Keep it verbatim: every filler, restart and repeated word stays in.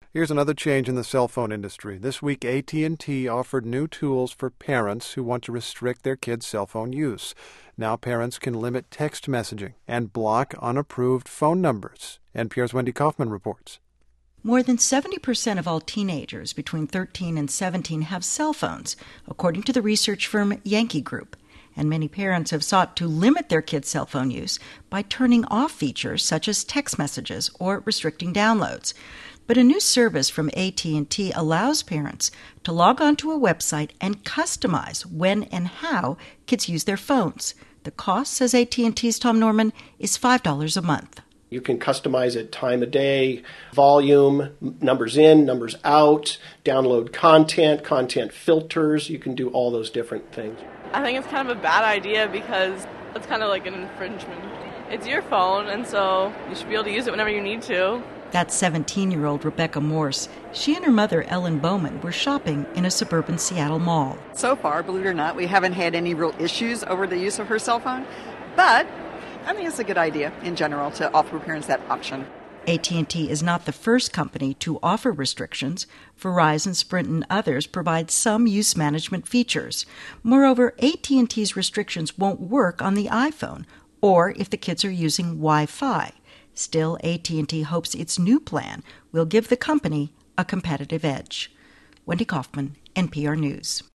Here's another change in the cell phone industry. This week, A T and T offered new tools for parents who want to restrict their kids' cell phone use. Now parents can limit text messaging and block unapproved phone numbers. N P R's Wendy Kaufman reports. More than seventy percent of all teenagers between thirteen and seventeen have cell phones, according to the research firm Yankee Group. And many parents have sought to limit their kids' cell phone use by turning off features such as text messages or restricting downloads. But a new service from A T and T allows parents to log onto a website and customize when and how kids use their phones. The cost, says A T and T's Tom Norman, is five dollars a month. You can customize it time of day, volume, numbers in, numbers out, download content, content filters. You can do all those different things. I think it's kind of a bad idea because it's kind of like an infringement. It's your phone, and so you should be able to use it whenever you need to. That's seventeen-year-old Rebecca Morse. She and her mother, Ellen Bowman, were shopping in a suburban Seattle mall. So far, believe it or not, we haven't had any real issues over the use of her cell phone, but I think it's a good idea in general to offer parents that option. A T and T is not the first company to offer restrictions. Verizon, Sprint, and others provide some use management features. Moreover, A T and T's restrictions won't work on the iPhone or if the kids are using Wi-Fi. Still, A T and T hopes its new plan will give the company a competitive edge. Wendy Kaufman, N P R News.